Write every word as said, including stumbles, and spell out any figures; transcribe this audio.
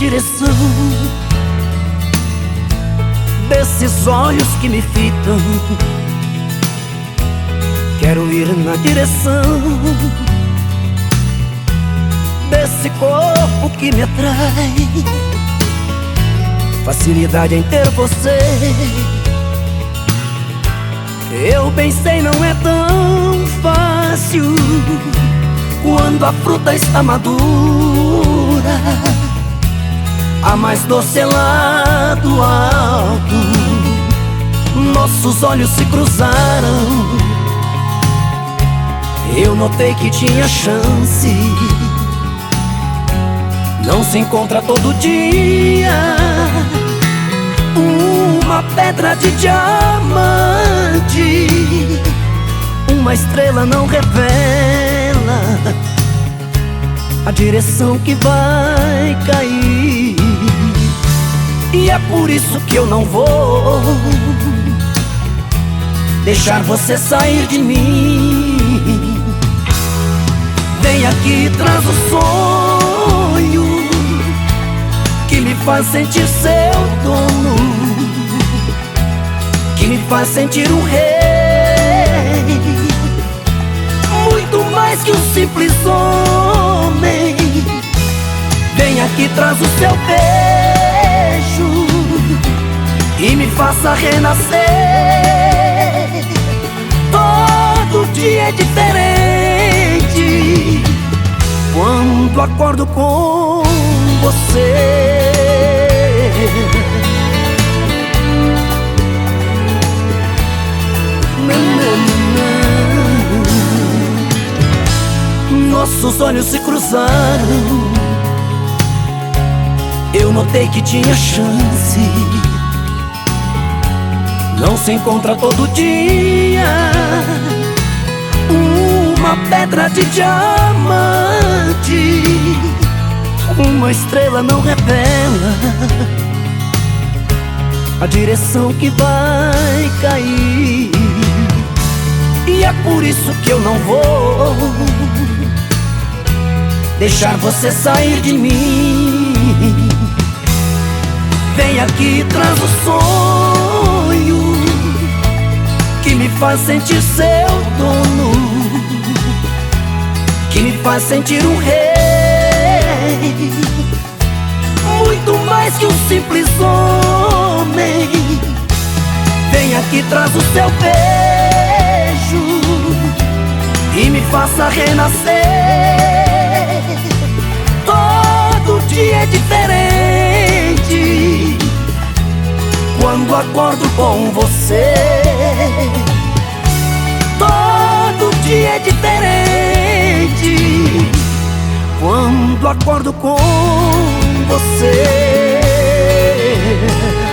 direção desses olhos que me fitam. Quero ir na direção desse corpo que me atrai. Facilidade em ter você, eu bem sei, não é tão fácil quando a fruta está madura. A mais doce lá do alto, nossos olhos se cruzaram. Eu notei que tinha chance. Não se encontra todo dia uma pedra de diamante. Uma estrela não revela a direção que vai cair. E é por isso que eu não vou deixar você sair de mim. Vem aqui, traz o sonho que me faz sentir seu dono, que me faz sentir um rei, muito mais que um simples homem. Vem aqui, traz o seu beijo e me faça renascer. Todo dia é diferente quando acordo com você. Nossos olhos se cruzaram. Eu notei que tinha chance. Não se encontra todo dia uma pedra de diamante. Uma estrela não revela a direção que vai cair. E é por isso que eu não vou deixar você sair de mim. Vem aqui, traz o sonho que me faz sentir seu dono, que me faz sentir um rei, muito mais que um simples homem. Vem aqui, traz o seu beijo e me faça renascer. Todo dia é diferente quando acordo com você. Todo dia é diferente quando acordo com você.